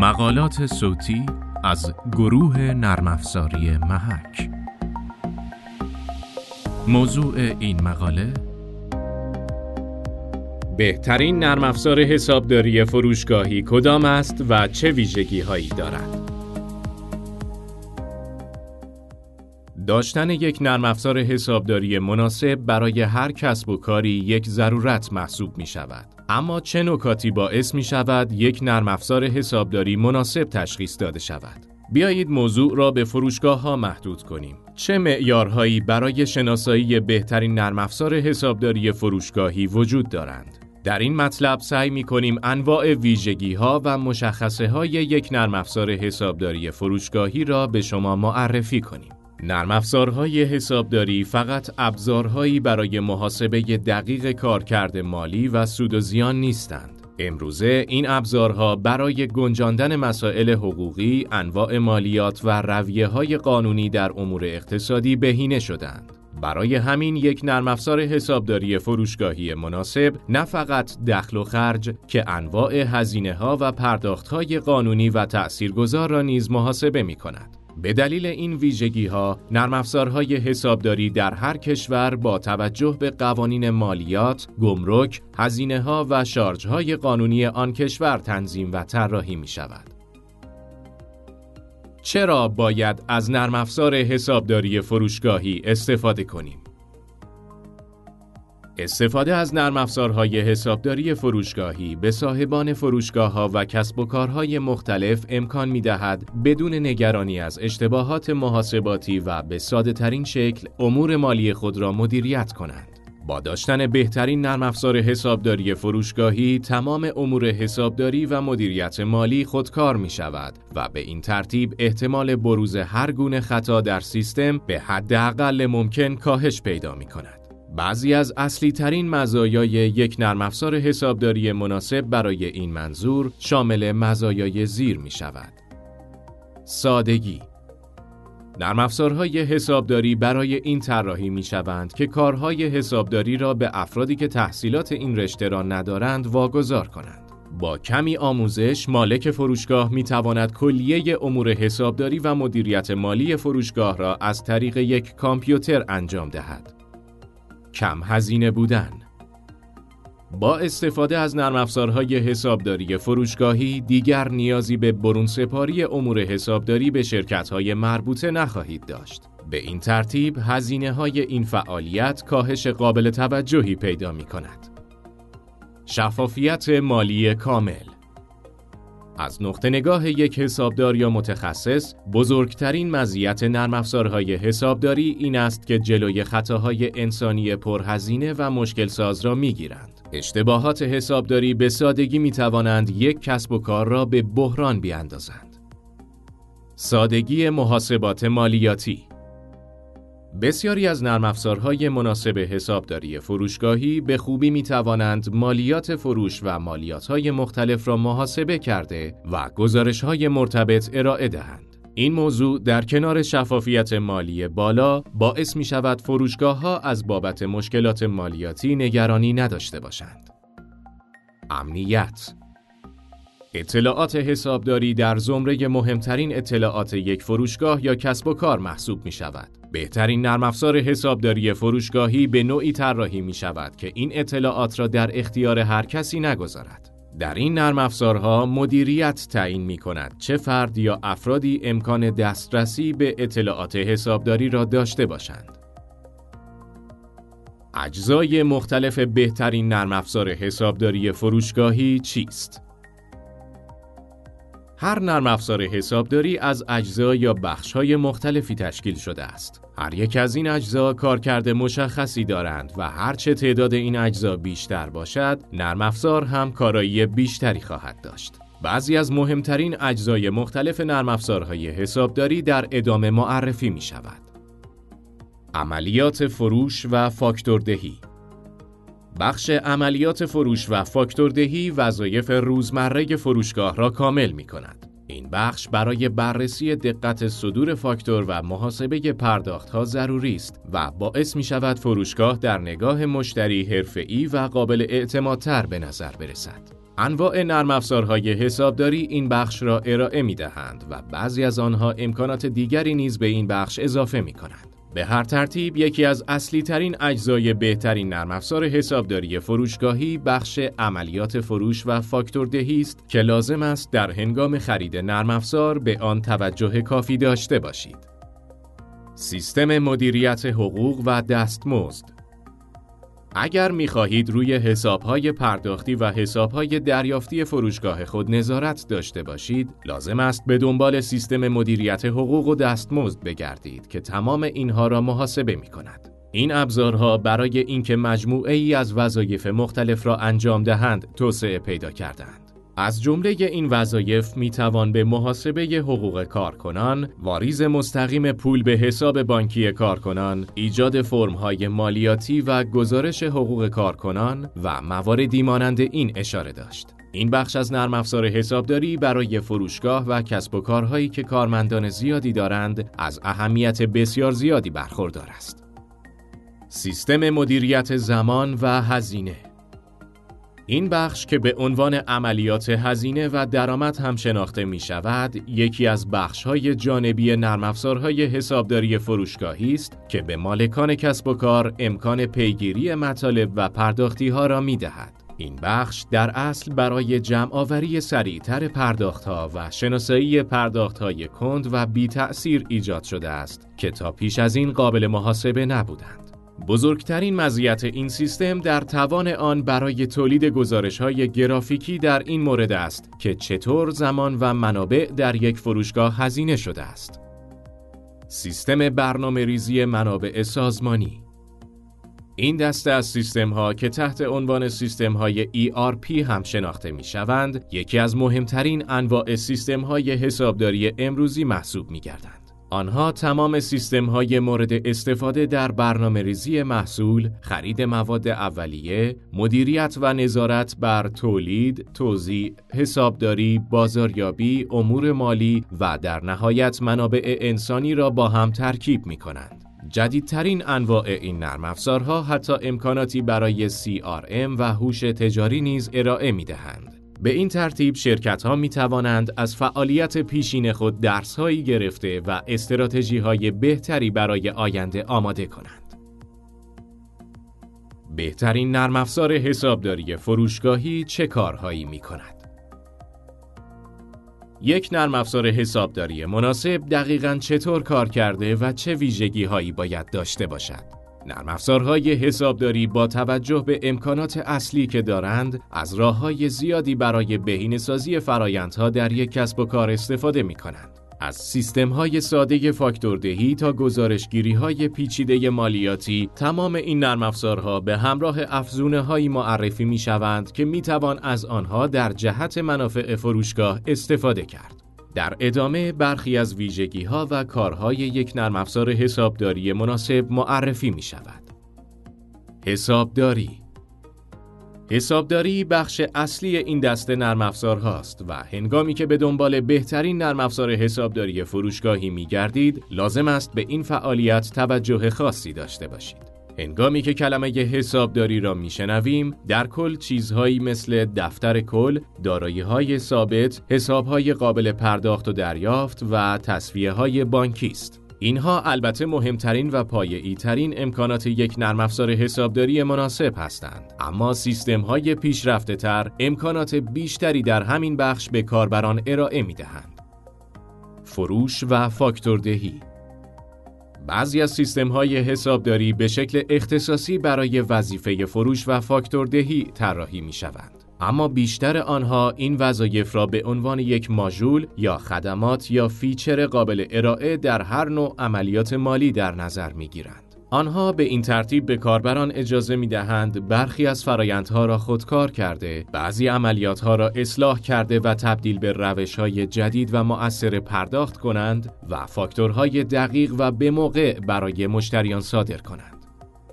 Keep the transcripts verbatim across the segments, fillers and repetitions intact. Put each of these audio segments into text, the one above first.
مقالات صوتی از گروه نرم افزاری محک. موضوع این مقاله: بهترین نرم افزار حسابداری فروشگاهی کدام است و چه ویژگی‌هایی دارد؟ داشتن یک نرم افزار حسابداری مناسب برای هر کسب و کاری یک ضرورت محسوب می شود. اما چه نکاتی باعث می شود یک نرم افزار حسابداری مناسب تشخیص داده شود؟ بیایید موضوع را به فروشگاه‌ها محدود کنیم. چه معیارهایی برای شناسایی بهترین نرم افزار حسابداری فروشگاهی وجود دارند؟ در این مطلب سعی می‌کنیم انواع ویژگی‌ها و مشخصه‌های یک نرم افزار حسابداری فروشگاهی را به شما معرفی کنیم. نرم افزارهای حسابداری فقط ابزارهایی برای محاسبه دقیق کارکرد مالی و سود و زیان نیستند. امروزه این ابزارها برای گنجاندن مسائل حقوقی، انواع مالیات و رویه‌های قانونی در امور اقتصادی بهینه شدند. برای همین یک نرم افزار حسابداری فروشگاهی مناسب نه فقط دخل و خرج که انواع هزینه‌ها و پرداخت‌های قانونی و تأثیرگذار را نیز محاسبه می‌کند. به دلیل این ویژگی‌ها، نرم افزارهای حسابداری در هر کشور با توجه به قوانین مالیات، گمرک، هزینه‌ها و شارژهای قانونی آن کشور تنظیم و طراحی می‌شود. چرا باید از نرم افزار حسابداری فروشگاهی استفاده کنیم؟ استفاده از نرم افزارهای حسابداری فروشگاهی به صاحبان فروشگاه‌ها و کسب و کارهای مختلف امکان می‌دهد بدون نگرانی از اشتباهات محاسباتی و به ساده‌ترین شکل امور مالی خود را مدیریت کنند. با داشتن بهترین نرم افزار حسابداری فروشگاهی، تمام امور حسابداری و مدیریت مالی خودکار می شود و به این ترتیب احتمال بروز هر گونه خطا در سیستم به حداقل ممکن کاهش پیدا می کند. بعضی از اصلی ترین مزایای یک نرم افزار حسابداری مناسب برای این منظور شامل مزایای زیر می شود. سادگی. نرم افزارهای حسابداری برای این طراحی می شوند که کارهای حسابداری را به افرادی که تحصیلات این رشته را ندارند واگذار کنند. با کمی آموزش، مالک فروشگاه می تواند کلیه امور حسابداری و مدیریت مالی فروشگاه را از طریق یک کامپیوتر انجام دهد. کم هزینه بودن. با استفاده از نرم افزارهای حسابداری فروشگاهی دیگر نیازی به برون سپاری امور حسابداری به شرکت‌های مربوطه نخواهید داشت. به این ترتیب هزینه‌های این فعالیت کاهش قابل توجهی پیدا می‌کند. شفافیت مالی کامل. از نقطه نگاه یک حسابدار یا متخصص، بزرگترین مزیت نرم افزارهای حسابداری این است که جلوی خطاهای انسانی پرهزینه و مشکل ساز را می‌گیرند. اشتباهات حسابداری به سادگی می‌توانند یک کسب و کار را به بحران بیاندازند. سادگی محاسبات مالیاتی. بسیاری از نرم افزارهای مناسب حسابداری فروشگاهی به خوبی می‌توانند مالیات فروش و مالیات‌های مختلف را محاسبه کرده و گزارش‌های مرتبط ارائه دهند. این موضوع در کنار شفافیت مالی بالا باعث می‌شود فروشگاه‌ها از بابت مشکلات مالیاتی نگرانی نداشته باشند. امنیت. اطلاعات حسابداری در زمره مهمترین اطلاعات یک فروشگاه یا کسب و کار محسوب می شود. بهترین نرم افزار حسابداری فروشگاهی به نوعی طراحی می شود که این اطلاعات را در اختیار هر کسی نگذارد. در این نرم افزارها مدیریت تعیین می کند چه فرد یا افرادی امکان دسترسی به اطلاعات حسابداری را داشته باشند. اجزای مختلف بهترین نرم افزار حسابداری فروشگاهی چیست؟ هر نرم افزار حسابداری از اجزا یا بخش‌های مختلفی تشکیل شده است. هر یک از این اجزا کارکرد مشخصی دارند و هر چه تعداد این اجزا بیشتر باشد، نرم افزار هم کارایی بیشتری خواهد داشت. بعضی از مهمترین اجزای مختلف نرم افزارهای حسابداری در ادامه معرفی می شود. عملیات فروش و فاکتوردهی. بخش عملیات فروش و فاکتوردهی وظایف روزمره فروشگاه را کامل می کند. این بخش برای بررسی دقت صدور فاکتور و محاسبه پرداخت‌ها ضروری است و باعث می شود فروشگاه در نگاه مشتری حرفه‌ای و قابل اعتمادتر به نظر برسد. انواع نرم افزارهای حسابداری این بخش را ارائه می‌دهند و بعضی از آنها امکانات دیگری نیز به این بخش اضافه می‌کنند. به هر ترتیب یکی از اصلی ترین اجزای بهترین نرم افزار حسابداری فروشگاهی بخش عملیات فروش و فاکتور دهی است که لازم است در هنگام خرید نرم افزار به آن توجه کافی داشته باشید. سیستم مدیریت حقوق و دستمزد. اگر می‌خواهید روی حساب‌های پرداختی و حساب‌های دریافتی فروشگاه خود نظارت داشته باشید، لازم است به دنبال سیستم مدیریت حقوق و دستمزد بگردید که تمام اینها را محاسبه می‌کند. این ابزارها برای اینکه مجموعه‌ای از وظایف مختلف را انجام دهند، توسعه پیدا کردند. از جمله این وظایف میتوان به محاسبه حقوق کارکنان، واریز مستقیم پول به حساب بانکی کارکنان، ایجاد فرم‌های مالیاتی و گزارش حقوق کارکنان و مواردی مانند این اشاره داشت. این بخش از نرم افزار حسابداری برای فروشگاه و کسب و کارهایی که کارمندان زیادی دارند از اهمیت بسیار زیادی برخوردار است. سیستم مدیریت زمان و هزینه. این بخش که به عنوان عملیات هزینه و درآمد هم شناخته می شود، یکی از بخش‌های جانبی نرم افزارهای حسابداری فروشگاهی است که به مالکان کسب و کار امکان پیگیری مطالب و پرداختی‌ها را می دهد. این بخش در اصل برای جمع‌آوری سریعتر پرداخت‌ها و شناسایی پرداخت‌های کند و بی تأثیر ایجاد شده است که تا پیش از این قابل محاسبه نبودند. بزرگترین مزیت این سیستم در توان آن برای تولید گزارش‌های گرافیکی در این مورد است که چطور زمان و منابع در یک فروشگاه هزینه شده است. سیستم برنامه‌ریزی منابع سازمانی. این دسته از سیستم‌ها که تحت عنوان سیستم‌های ای آر پی هم شناخته می‌شوند، یکی از مهمترین انواع سیستم‌های حسابداری امروزی محسوب می‌گردند. آنها تمام سیستم‌های مورد استفاده در برنامه‌ریزی محصول، خرید مواد اولیه، مدیریت و نظارت بر تولید، توزیع، حسابداری، بازاریابی، امور مالی و در نهایت منابع انسانی را با هم ترکیب می‌کنند. جدیدترین انواع این نرم افزارها حتی امکاناتی برای سی آر ام و هوش تجاری نیز ارائه می‌دهند. به این ترتیب شرکت‌ها می‌توانند از فعالیت پیشین خود درس‌هایی گرفته و استراتژی‌های بهتری برای آینده آماده کنند. بهترین نرم افزار حسابداری فروشگاهی چه کارهایی می‌کند؟ یک نرم افزار حسابداری مناسب دقیقاً چطور کار کرده و چه ویژگی‌هایی باید داشته باشد؟ نرم افزارهای حسابداری با توجه به امکانات اصلی که دارند، از راه‌های زیادی برای بهینه‌سازی فرآیندها در یک کسب و کار استفاده می‌کنند. از سیستم‌های ساده فاکتوردهی تا گزارشگیری‌های پیچیده مالیاتی، تمام این نرم افزارها به همراه افزونه‌هایی معرفی می‌شوند که می‌توان از آنها در جهت منافع فروشگاه استفاده کرد. در ادامه برخی از ویژگی‌ها و کارهای یک نرم افزار حسابداری مناسب معرفی می‌شود. حسابداری حسابداری بخش اصلی این دسته نرم افزارهاست و هنگامی که به دنبال بهترین نرم افزار حسابداری فروشگاهی می‌گردید، لازم است به این فعالیت توجه خاصی داشته باشید. هنگامی که کلمه حسابداری را میشنویم، در کل چیزهایی مثل دفتر کل، دارایی‌های ثابت، حساب‌های قابل پرداخت و دریافت و تسویه‌های بانکی است. اینها البته مهمترین و پایه‌ای ترین امکانات یک نرم افزار حسابداری مناسب هستند، اما سیستم‌های پیشرفته‌تر امکانات بیشتری در همین بخش به کاربران ارائه می‌دهند. فروش و فاکتوردهی. بعضی از سیستم‌های حسابداری به شکل اختصاصی برای وظیفه فروش و فاکتوردهی طراحی می‌شوند، اما بیشتر آنها این وظایف را به عنوان یک ماژول یا خدمات یا فیچر قابل ارائه در هر نوع عملیات مالی در نظر می‌گیرند. آنها به این ترتیب به کاربران اجازه می‌دهند برخی از فرآیندها را خودکار کرده، بعضی عملیات‌ها را اصلاح کرده و تبدیل به روش‌های جدید و مؤثر پرداخت کنند و فاکتورهای دقیق و به موقع برای مشتریان صادر کنند.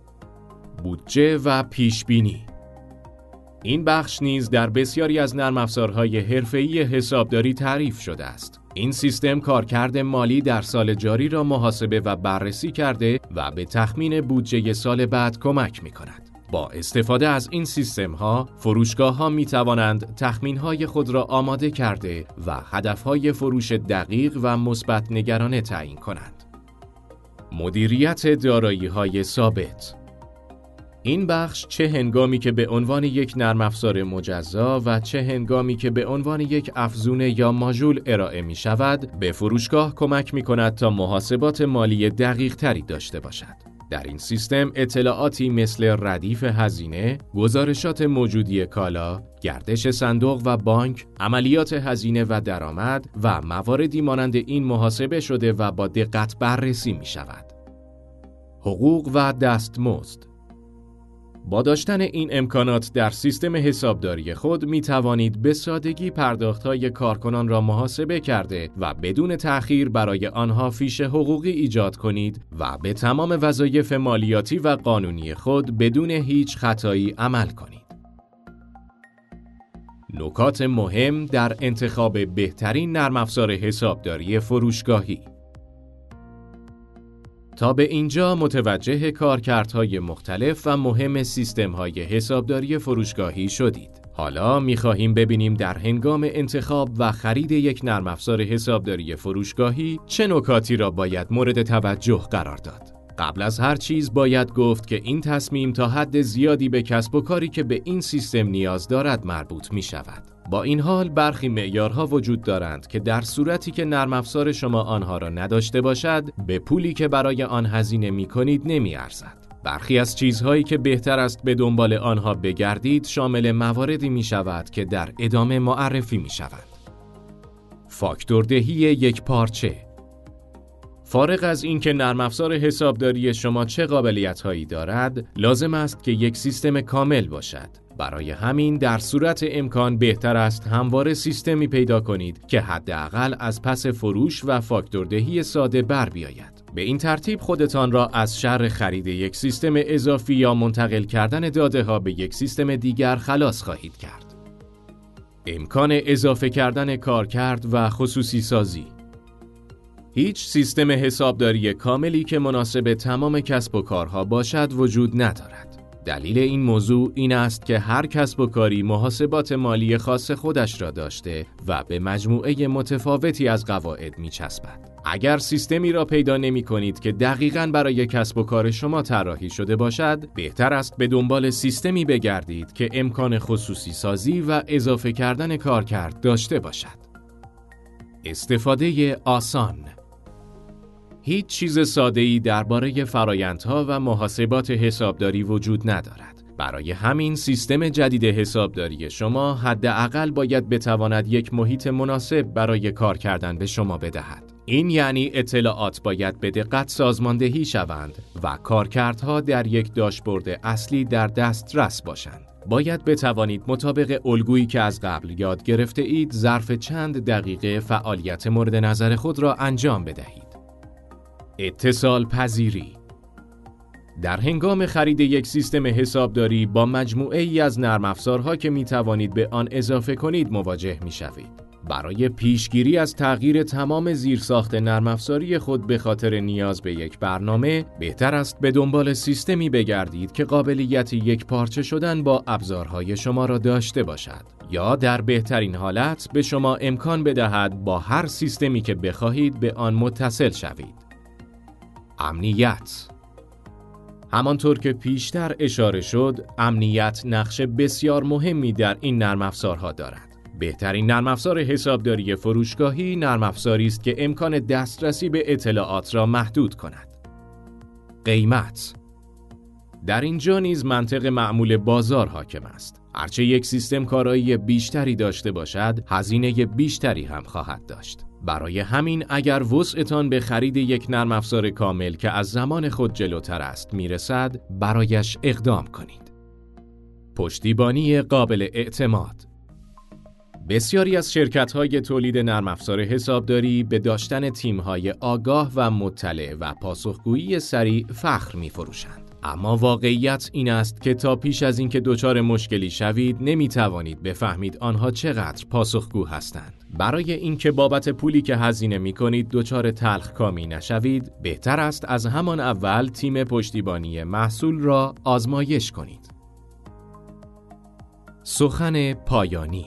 بودجه و پیشبینی. این بخش نیز در بسیاری از نرم افزارهای حرفه‌ای حسابداری تعریف شده است. این سیستم کارکرد مالی در سال جاری را محاسبه و بررسی کرده و به تخمین بودجه سال بعد کمک می‌کند. با استفاده از این سیستم‌ها، فروشگاه‌ها می‌توانند تخمین‌های خود را آماده کرده و هدف‌های فروش دقیق و مثبت نگرانه تعیین کنند. مدیریت دارایی‌های ثابت. این بخش چه هنگامی که به عنوان یک نرم افزار مجزا و چه هنگامی که به عنوان یک افزونه یا ماژول ارائه می شود، به فروشگاه کمک می کند تا محاسبات مالی دقیق تری داشته باشد. در این سیستم اطلاعاتی مثل ردیف هزینه، گزارشات موجودی کالا، گردش صندوق و بانک، عملیات هزینه و درآمد و مواردی مانند این محاسبه شده و با دقت بررسی می شود. حقوق و دستمزد. با داشتن این امکانات در سیستم حسابداری خود می توانید به سادگی پرداخت‌های کارکنان را محاسبه کرده و بدون تأخیر برای آنها فیش حقوقی ایجاد کنید و به تمام وظایف مالیاتی و قانونی خود بدون هیچ خطایی عمل کنید. نکات مهم در انتخاب بهترین نرم افزار حسابداری فروشگاهی. تا به اینجا متوجه کارکردهای مختلف و مهم سیستم‌های حسابداری فروشگاهی شدید. حالا می‌خواهیم ببینیم در هنگام انتخاب و خرید یک نرم افزار حسابداری فروشگاهی چه نکاتی را باید مورد توجه قرار داد. قبل از هر چیز باید گفت که این تصمیم تا حد زیادی به کسب و کاری که به این سیستم نیاز دارد مربوط می‌شود. با این حال برخی معیارها وجود دارند که در صورتی که نرم افزار شما آنها را نداشته باشد، به پولی که برای آن هزینه می‌کنید نمی‌ارزد. برخی از چیزهایی که بهتر است به دنبال آنها بگردید شامل مواردی می‌شود که در ادامه معرفی می‌شود. فاکتوردهی یک پارچه. فارغ از اینکه نرم افزار حسابداری شما چه قابلیت‌هایی دارد، لازم است که یک سیستم کامل باشد. برای همین در صورت امکان بهتر است همواره سیستمی پیدا کنید که حداقل از پس فروش و فاکتوردهی ساده بر بیاید. به این ترتیب خودتان را از شر خرید یک سیستم اضافی یا منتقل کردن داده‌ها به یک سیستم دیگر خلاص خواهید کرد. امکان اضافه کردن کارکرد و خصوصی سازی. هیچ سیستم حسابداری کاملی که مناسب تمام کسب و کارها باشد وجود ندارد. دلیل این موضوع این است که هر کسب و کاری محاسبات مالی خاص خودش را داشته و به مجموعه متفاوتی از قواعد می‌چسبد. اگر سیستمی را پیدا نمی‌کنید که دقیقاً برای کسب و کار شما طراحی شده باشد، بهتر است به دنبال سیستمی بگردید که امکان خصوصی سازی و اضافه کردن کارکرد داشته باشد. استفاده آسان. هیچ چیز ساده‌ای درباره فرآیندها و محاسبات حسابداری وجود ندارد. برای همین سیستم جدید حسابداری شما حداقل باید بتواند یک محیط مناسب برای کار کردن به شما بدهد. این یعنی اطلاعات باید به دقت سازماندهی شوند و کارکردها در یک داشبورد اصلی در دسترس باشند. باید بتوانید مطابق الگویی که از قبل یاد گرفته اید ظرف چند دقیقه فعالیت مورد نظر خود را انجام بدهید. اتصال پذیری. در هنگام خرید یک سیستم حسابداری با مجموعه ای از نرم افزارها که می توانید به آن اضافه کنید مواجه می شوید. برای پیشگیری از تغییر تمام زیرساخت نرم افزاری خود به خاطر نیاز به یک برنامه، بهتر است به دنبال سیستمی بگردید که قابلیت یک پارچه شدن با ابزارهای شما را داشته باشد یا در بهترین حالت به شما امکان بدهد با هر سیستمی که بخواهید به آن متصل شوید. امنیت. همانطور که پیشتر اشاره شد، امنیت نقش بسیار مهمی در این نرم افزارها دارد. بهترین نرم افزار حسابداری فروشگاهی نرم افزاری است که امکان دسترسی به اطلاعات را محدود کند. قیمت. در اینجا نیز منطق معمول بازار حاکم است. هرچه یک سیستم کارایی بیشتری داشته باشد، هزینه بیشتری هم خواهد داشت. برای همین اگر وسعتان به خرید یک نرم افزار کامل که از زمان خود جلوتر است میرسد، برایش اقدام کنید. پشتیبانی قابل اعتماد. بسیاری از شرکت‌های تولید نرم افزار حسابداری به داشتن تیم‌های آگاه و مطلع و پاسخگویی سریع فخر می‌فروشند. اما واقعیت این است که تا پیش از اینکه دچار مشکلی شوید نمی‌توانید بفهمید آنها چقدر پاسخگو هستند. برای اینکه بابت پولی که هزینه می‌کنید دچار تلخکامی نشوید، بهتر است از همان اول تیم پشتیبانی محصول را آزمایش کنید. سخن پایانی.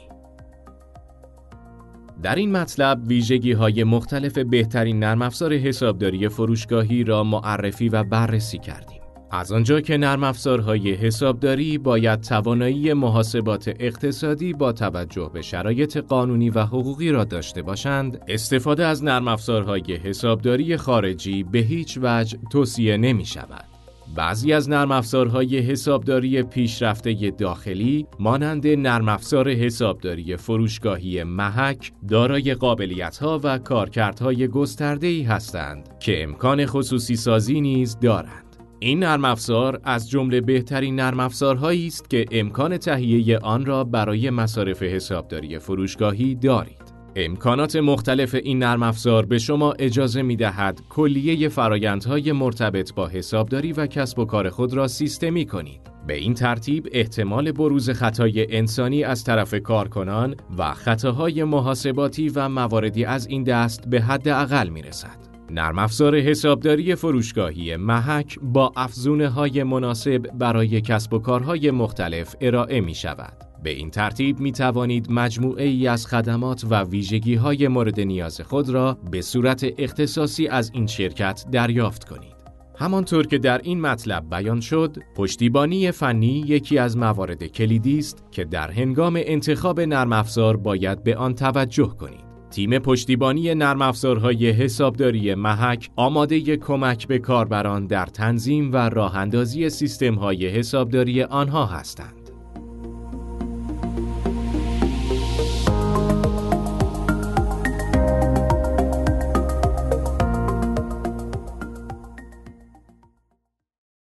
در این مطلب ویژگی‌های مختلف بهترین نرم افزار حسابداری فروشگاهی را معرفی و بررسی کردیم. از آنجا که نرم افزارهای حسابداری باید توانایی محاسبات اقتصادی با توجه به شرایط قانونی و حقوقی را داشته باشند، استفاده از نرم افزارهای حسابداری خارجی به هیچ وجه توصیه نمی شود. بعضی از نرم افزارهای حسابداری پیشرفته داخلی مانند نرم افزار حسابداری فروشگاهی محک دارای قابلیت‌ها و کارکردهای گسترده‌ای هستند که امکان خصوصی سازی نیز دارند. این نرم افزار از جمله بهترین نرم افزارهایی است که امکان تهیه آن را برای مصارف حسابداری فروشگاهی دارید. امکانات مختلف این نرم افزار به شما اجازه می‌دهد کلیه فرآیندهای مرتبط با حسابداری و کسب و کار خود را سیستمی کنید. به این ترتیب احتمال بروز خطای انسانی از طرف کارکنان و خطاهای محاسباتی و مواردی از این دست به حد اقل می‌رسد. نرم افزار حسابداری فروشگاهی محک با افزونه‌های مناسب برای کسب و کارهای مختلف ارائه می شود. به این ترتیب می توانید مجموعه ای از خدمات و ویژگی‌های مورد نیاز خود را به صورت اختصاصی از این شرکت دریافت کنید. همانطور که در این مطلب بیان شد، پشتیبانی فنی یکی از موارد کلیدی است که در هنگام انتخاب نرم افزار باید به آن توجه کنید. تیم پشتیبانی نرم افزارهای حسابداری محک آماده کمک به کاربران در تنظیم و راه‌اندازی سیستم‌های حسابداری آنها هستند.